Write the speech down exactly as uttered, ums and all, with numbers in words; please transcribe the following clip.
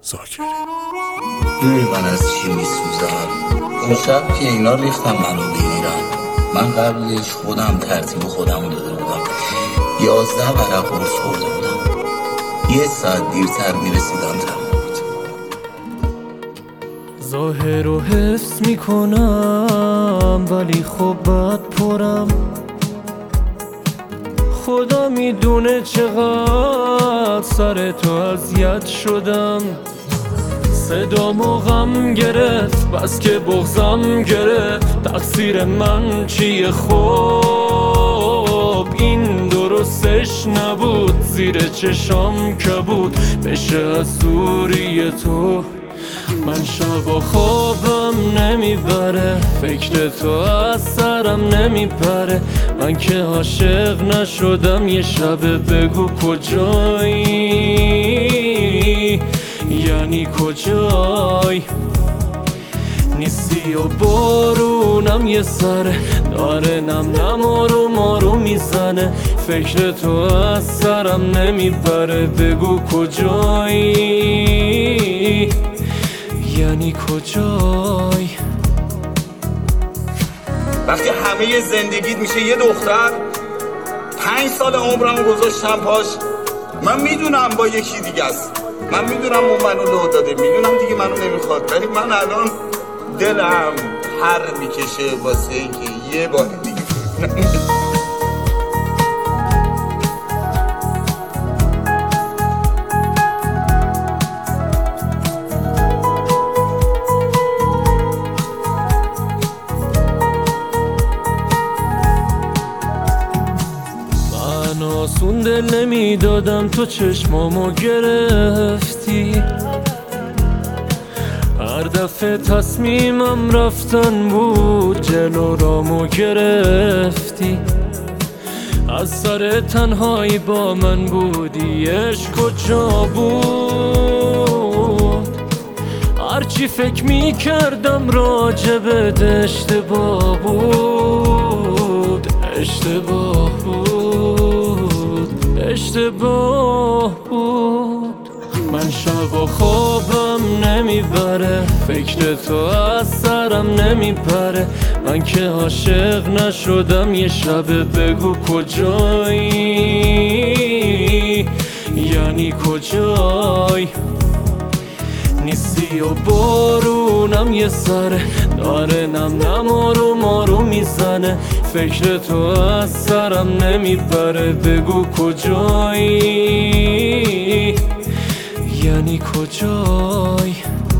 ذاکره. میدونی من از چی میسوزم؟ اون شب که اینا ریختم منو بگیرن، من قبلش خودم ترتیب خودم داده بودم، یازده ورق قرص خورده بودم، یه ساعت دیرتر میرسیدم تمام بود. ظاهر رو حفظ میکنم ولی خب بد پرم، خدا میدونه چقدر سر تو اذیت شدم. صدامو غم گرفت بس که بغضم گرفت، تقصیر من چیه؟ خوب این درستش نبود، زیر چشام کبود بشه از دوری تو. من شب و خوابم نمیبره، فکر تو از سرم نمیپره. من که عاشق نشدم، یه شب بگو کجایی، یعنی کجای؟ نیستی و بارونم یه سره داره نم نم آروم مارو میزنه، فکر تو از سرم نمیبره. بگو کجایی، یعنی کجای؟ وقتی همه زندگیت میشه یه دختر، پنج سال عمرم گذاشتم پاش، من میدونم با یکی دیگه است، من میدونم اون منو لو داده، میدونم دیگه منو نمیخواد، ولی من الان دلم پر میکشه واسه اینکه یه بار دیگه من آسون دل نمیدادم، تو چشمامو گرفتی، هر دفعه تصمیمم رفتن بود، جلو رامو گرفتی. از سر تنهایی با من بودی، عشق کجا بود؟ هرچی فکر میکردم راجبت اشتباه بود، اشتباه بود، اشتباه بود. من شب و خوابم نمیبره، فکر تو از سرم نمیپره. من که عاشق نشدم، یه شب بگو کجایی، یعنی کجای؟ نیستی و بارونم یه سره داره نم نم آروم آروم میزنه، فکر تو از سرم نمیبره. بگو کجایی، یعنی کجای؟